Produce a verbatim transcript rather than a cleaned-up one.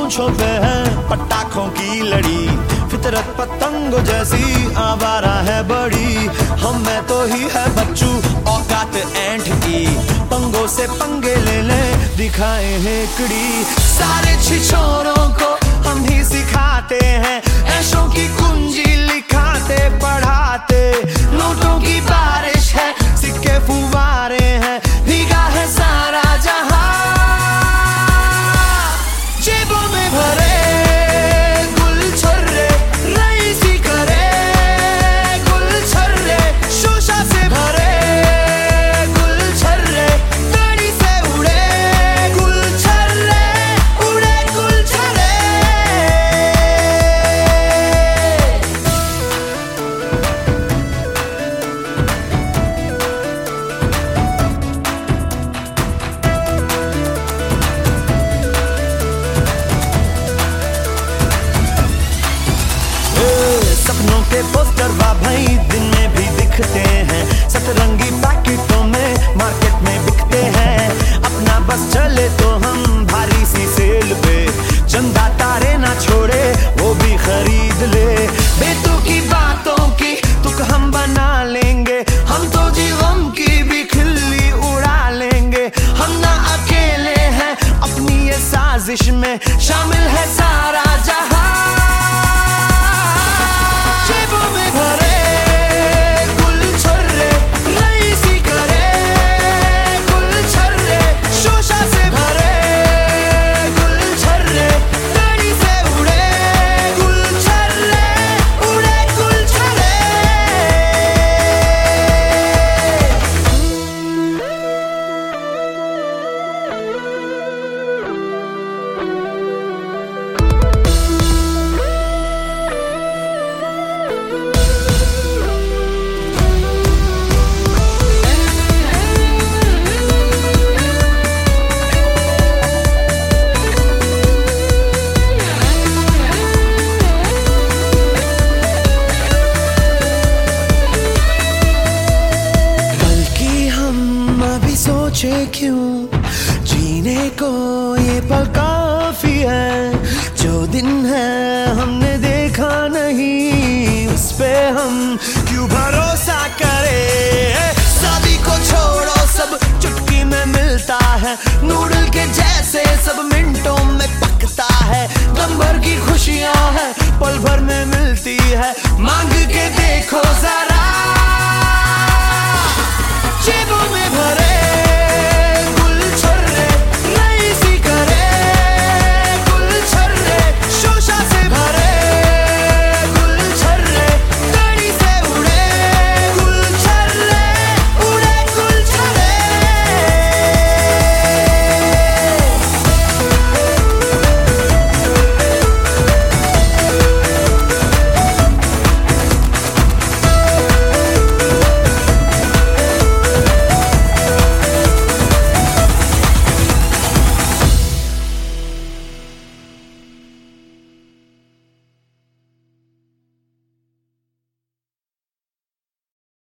मूंछों पे है पटाखों की लड़ी, फितरत पतंगों जैसी आवारा है बड़ी। हम में तो ही है बच्चू औकात ऐंठ की, पंगों से पंगे ले ले दिखाए हेकड़ी। सारे छिछोरों को हम ही सिखाते हैं, ऐशों की कुंजी लिखाते पढ़ाते। नोटों की बारिश है, सिक्के फुवारे हैं, भीगा है सारा जहां। जेबों में भरे गुल छर्रे, रईसी करे गुल छर्रे, शोशा से भरे गुल छर्रे, गाड़ी से उड़े गुल छर्रे, उड़े गुल छर्रे। सपनों के पोस्टर वाह भाई दिन में भी दिखते हैं, सतरंगी पैकेटों में मार्केट में बिकते हैं। अपना बस चले तो हम भारी सी सेल पे, चंदा तारे ना छोड़े वो भी खरीद ले। बेतु की बातों की तुक हम बना लेंगे, हम तो जी गम की भी खिल्ली उड़ा लेंगे। हम ना अकेले हैं, अपनी ये साजिश में शामिल है सारा जहां। जेबों में भरे गुल छर्रे, रईसी करे गुल छर्रे, शोशा से भरे गुल छर्रे, गाड़ी से उड़े गुल छर्रे, उड़े गुल छर्रे। सोचे क्यों जीने को ये पल काफी है, जो दिन है हमने देखा नहीं उस पे हम क्यों भरोसा करें। शादी को छोड़ो सब चुटकी में मिलता है, नूडल के जैसे सब मिनटों में पकता है। दम भर की खुशियां है पल भर में मिलती है, मांग के देखो जरा।